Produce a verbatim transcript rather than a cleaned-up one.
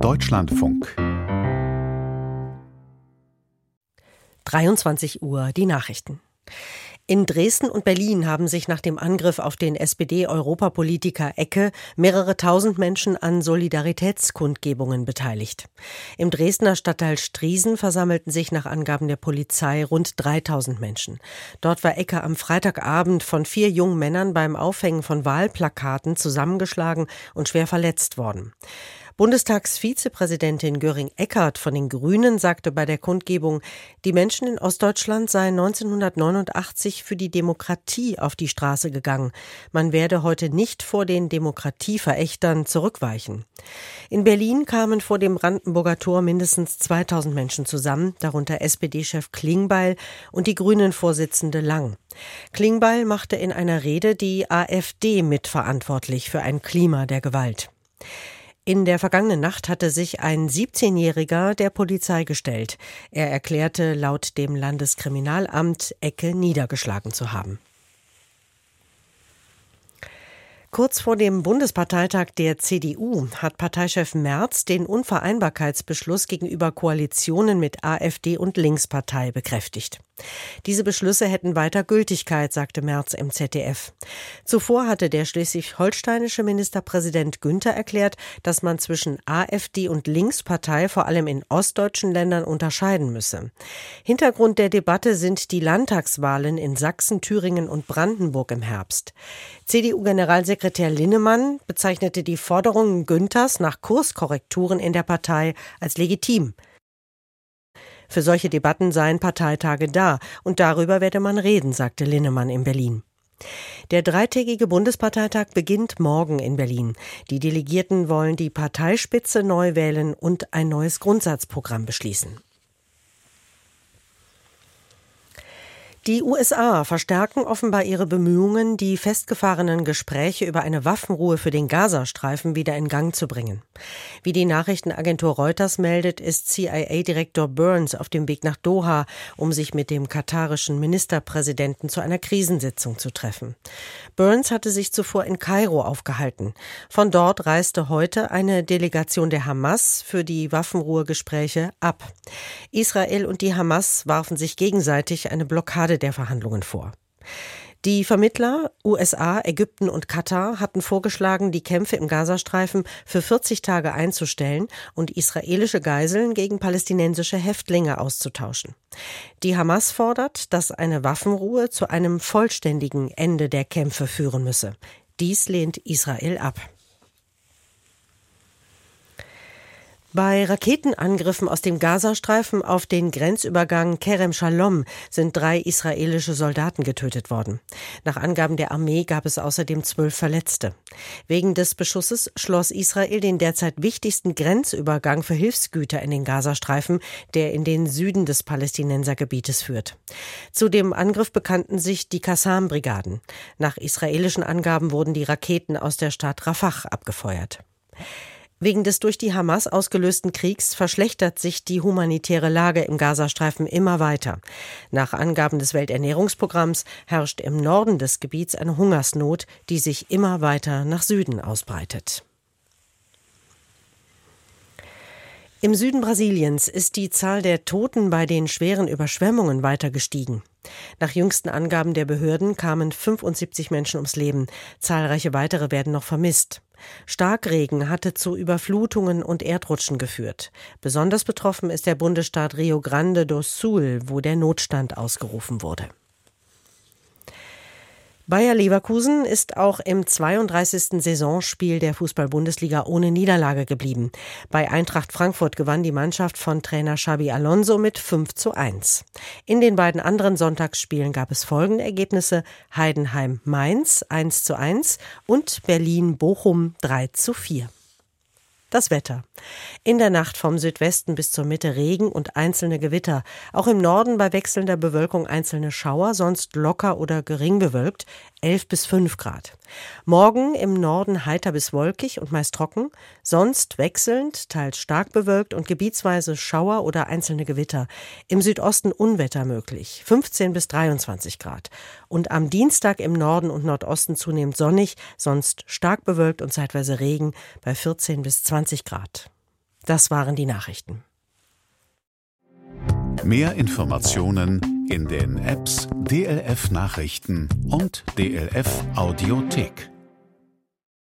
Deutschlandfunk. dreiundzwanzig Uhr, die Nachrichten. In Dresden und Berlin haben sich nach dem Angriff auf den S P D-Europapolitiker Ecke mehrere tausend Menschen an Solidaritätskundgebungen beteiligt. Im Dresdner Stadtteil Striesen versammelten sich nach Angaben der Polizei rund dreitausend Menschen. Dort war Ecke am Freitagabend von vier jungen Männern beim Aufhängen von Wahlplakaten zusammengeschlagen und schwer verletzt worden. Bundestagsvizepräsidentin Göring-Eckardt von den Grünen sagte bei der Kundgebung, die Menschen in Ostdeutschland seien neunzehnhundertneunundachtzig für die Demokratie auf die Straße gegangen. Man werde heute nicht vor den Demokratieverächtern zurückweichen. In Berlin kamen vor dem Brandenburger Tor mindestens zweitausend Menschen zusammen, darunter S P D-Chef Klingbeil und die Grünen-Vorsitzende Lang. Klingbeil machte in einer Rede die AfD mitverantwortlich für ein Klima der Gewalt. In der vergangenen Nacht hatte sich ein siebzehnjähriger der Polizei gestellt. Er erklärte laut dem Landeskriminalamt, Ecke niedergeschlagen zu haben. Kurz vor dem Bundesparteitag der C D U hat Parteichef Merz den Unvereinbarkeitsbeschluss gegenüber Koalitionen mit AfD und Linkspartei bekräftigt. Diese Beschlüsse hätten weiter Gültigkeit, sagte Merz im Z D F. Zuvor hatte der schleswig-holsteinische Ministerpräsident Günther erklärt, dass man zwischen AfD und Linkspartei vor allem in ostdeutschen Ländern unterscheiden müsse. Hintergrund der Debatte sind die Landtagswahlen in Sachsen, Thüringen und Brandenburg im Herbst. C D U-Generalsekretär Linnemann bezeichnete die Forderungen Günthers nach Kurskorrekturen in der Partei als legitim. Für solche Debatten seien Parteitage da und darüber werde man reden, sagte Linnemann in Berlin. Der dreitägige Bundesparteitag beginnt morgen in Berlin. Die Delegierten wollen die Parteispitze neu wählen und ein neues Grundsatzprogramm beschließen. Die U S A verstärken offenbar ihre Bemühungen, die festgefahrenen Gespräche über eine Waffenruhe für den Gazastreifen wieder in Gang zu bringen. Wie die Nachrichtenagentur Reuters meldet, ist C I A-Direktor Burns auf dem Weg nach Doha, um sich mit dem katarischen Ministerpräsidenten zu einer Krisensitzung zu treffen. Burns hatte sich zuvor in Kairo aufgehalten. Von dort reiste heute eine Delegation der Hamas für die Waffenruhegespräche ab. Israel und die Hamas warfen sich gegenseitig eine Blockade der Verhandlungen vor. Die Vermittler U S A, Ägypten und Katar hatten vorgeschlagen, die Kämpfe im Gazastreifen für vierzig Tage einzustellen und israelische Geiseln gegen palästinensische Häftlinge auszutauschen. Die Hamas fordert, dass eine Waffenruhe zu einem vollständigen Ende der Kämpfe führen müsse. Dies lehnt Israel ab. Bei Raketenangriffen aus dem Gazastreifen auf den Grenzübergang Kerem Shalom sind drei israelische Soldaten getötet worden. Nach Angaben der Armee gab es außerdem zwölf Verletzte. Wegen des Beschusses schloss Israel den derzeit wichtigsten Grenzübergang für Hilfsgüter in den Gazastreifen, der in den Süden des Palästinensergebietes führt. Zu dem Angriff bekannten sich die Qassam-Brigaden. Nach israelischen Angaben wurden die Raketen aus der Stadt Rafah abgefeuert. Wegen des durch die Hamas ausgelösten Kriegs verschlechtert sich die humanitäre Lage im Gazastreifen immer weiter. Nach Angaben des Welternährungsprogramms herrscht im Norden des Gebiets eine Hungersnot, die sich immer weiter nach Süden ausbreitet. Im Süden Brasiliens ist die Zahl der Toten bei den schweren Überschwemmungen weiter gestiegen. Nach jüngsten Angaben der Behörden kamen fünfundsiebzig Menschen ums Leben. Zahlreiche weitere werden noch vermisst. Starkregen hatte zu Überflutungen und Erdrutschen geführt. Besonders betroffen ist der Bundesstaat Rio Grande do Sul, wo der Notstand ausgerufen wurde. Bayer Leverkusen ist auch im zweiunddreißigsten Saisonspiel der Fußball-Bundesliga ohne Niederlage geblieben. Bei Eintracht Frankfurt gewann die Mannschaft von Trainer Xabi Alonso mit fünf zu eins. In den beiden anderen Sonntagsspielen gab es folgende Ergebnisse: Heidenheim-Mainz eins zu eins und Berlin-Bochum drei zu vier. Das Wetter. In der Nacht vom Südwesten bis zur Mitte Regen und einzelne Gewitter. Auch im Norden bei wechselnder Bewölkung einzelne Schauer, sonst locker oder gering bewölkt, elf bis fünf Grad. Morgen im Norden heiter bis wolkig und meist trocken, sonst wechselnd, teils stark bewölkt und gebietsweise Schauer oder einzelne Gewitter. Im Südosten Unwetter möglich, fünfzehn bis dreiundzwanzig Grad. Und am Dienstag im Norden und Nordosten zunehmend sonnig, sonst stark bewölkt und zeitweise Regen bei vierzehn bis zwanzig Grad. Das waren die Nachrichten. Mehr Informationen in den Apps D L F Nachrichten und D L F Audiothek.